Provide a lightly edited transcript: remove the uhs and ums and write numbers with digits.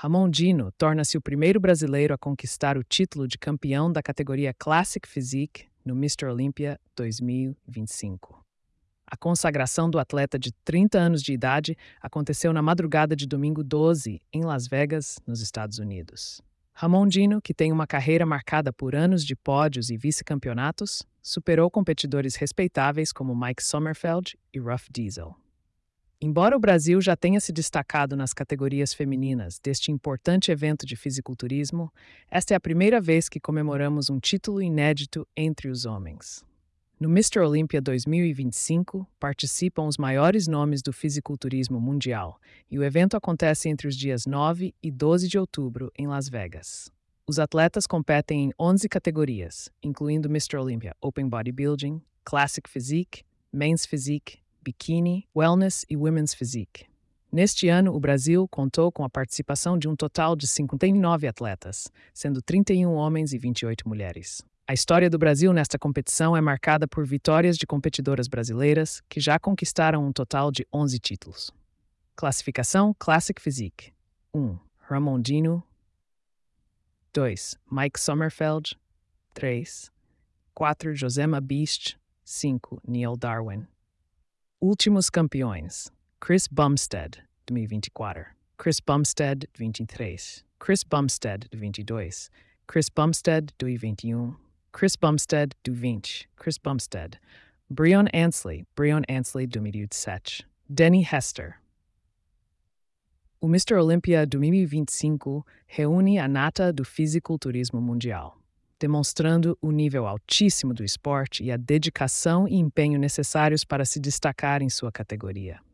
Ramon Dino torna-se o primeiro brasileiro a conquistar o título de campeão da categoria Classic Physique no Mr. Olympia 2025. A consagração do atleta de 30 anos de idade aconteceu na madrugada de domingo 12, em Las Vegas, nos Estados Unidos. Ramon Dino, que tem uma carreira marcada por anos de pódios e vice-campeonatos, superou competidores respeitáveis como Mike Sommerfeld e Ruff Diesel. Embora o Brasil já tenha se destacado nas categorias femininas deste importante evento de fisiculturismo, esta é a primeira vez que comemoramos um título inédito entre os homens. No Mr. Olympia 2025, participam os maiores nomes do fisiculturismo mundial, e o evento acontece entre os dias 9 e 12 de outubro em Las Vegas. Os atletas competem em 11 categorias, incluindo Mr. Olympia Open Bodybuilding, Classic Physique, Men's Physique, Bikini, Wellness e Women's Physique. Neste ano, o Brasil contou com a participação de um total de 59 atletas, sendo 31 homens e 28 mulheres. A história do Brasil nesta competição é marcada por vitórias de competidoras brasileiras que já conquistaram um total de 11 títulos. Classificação Classic Physique: 1. Ramon Dino. 2. Mike Sommerfeld. 3. 4. Josema Beast. 5. Neil Darwin. Últimos campeões: Chris Bumstead, 2024, Chris Bumstead, 23, Chris Bumstead, 22, Chris Bumstead, 2021, Chris Bumstead, 20, Chris Bumstead, Breon Ansley, 2017, Denny Hester. O Mr. Olympia 2025 reúne a nata do fisiculturismo mundial, demonstrando o nível altíssimo do esporte e a dedicação e empenho necessários para se destacar em sua categoria.